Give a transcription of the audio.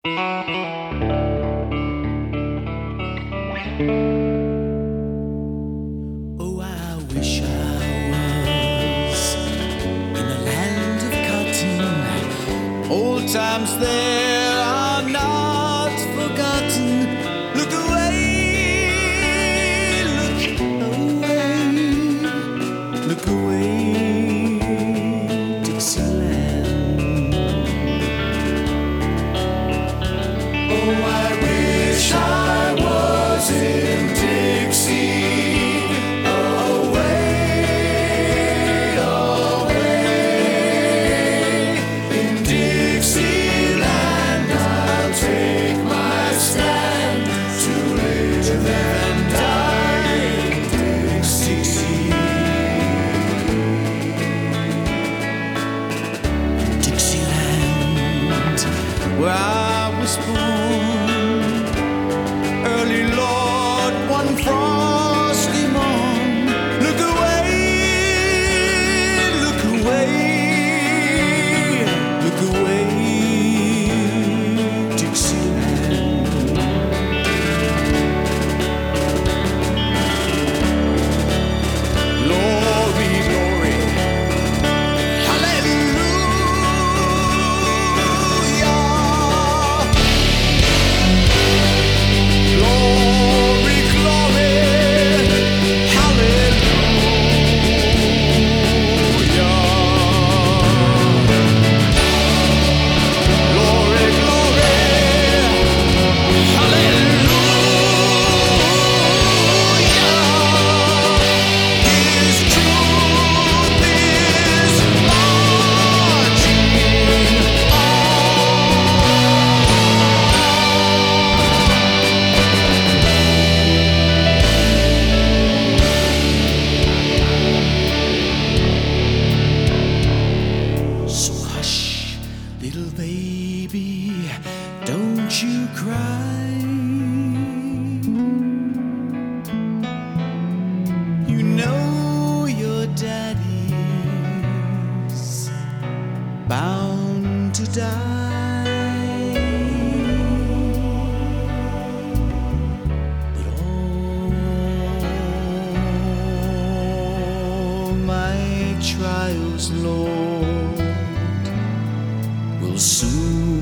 Oh, I wish I was in a land of cotton. Old times there are not forgotten. Look away, look away, Dixieland. Oh, I wish I was in Dixie. Where I was born, early Lord, one frosty morn. Look away, look away, look away, Dixieland. Glory, glory, hallelujah. Little baby, don't you cry. You know your daddy's bound to die. But all my trials, Lord, will soon